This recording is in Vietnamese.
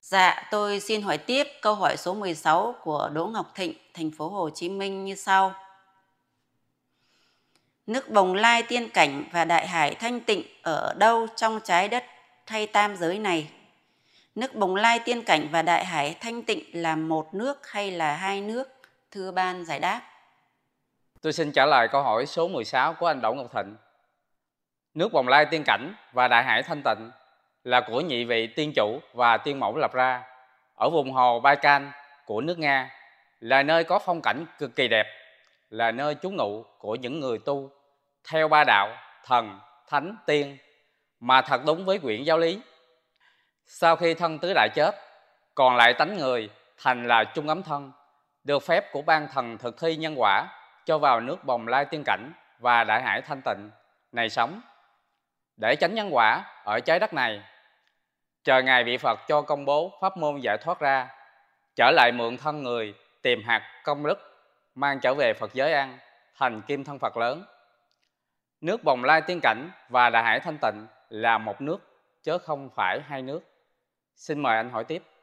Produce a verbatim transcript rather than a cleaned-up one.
Dạ, tôi xin hỏi tiếp câu hỏi số mười sáu của Đỗ Ngọc Thịnh, thành phố Hồ Chí Minh như sau. Nước Bồng Lai tiên cảnh và Đại Hải thanh tịnh ở đâu trong trái đất hay tam giới này? Nước Bồng Lai tiên cảnh và Đại Hải thanh tịnh là một nước hay là hai nước? Thưa ban giải đáp. Tôi xin trả lời câu hỏi số mười sáu của anh Đỗ Ngọc Thịnh. Nước Bồng Lai tiên cảnh và Đại Hải thanh tịnh là của nhị vị tiên chủ và tiên mẫu lập ra ở vùng hồ Baikal của nước Nga, là nơi có phong cảnh cực kỳ đẹp, là nơi trú ngụ của những người tu theo ba đạo thần, thánh, tiên, mà thật đúng với quyển giáo lý. Sau khi thân tứ đại chết, còn lại tánh người thành là chung ấm thân, được phép của ban thần thực thi nhân quả cho vào nước Bồng Lai tiên cảnh và Đại Hải thanh tịnh này sống, để tránh nhân quả ở trái đất này, chờ ngày vị Phật cho công bố pháp môn giải thoát ra, trở lại mượn thân người tìm hạt công đức, mang trở về Phật giới ăn, thành kim thân Phật lớn. Nước Bồng Lai tiên cảnh và Đại Hải thanh tịnh là một nước, chứ không phải hai nước. Xin mời anh hỏi tiếp.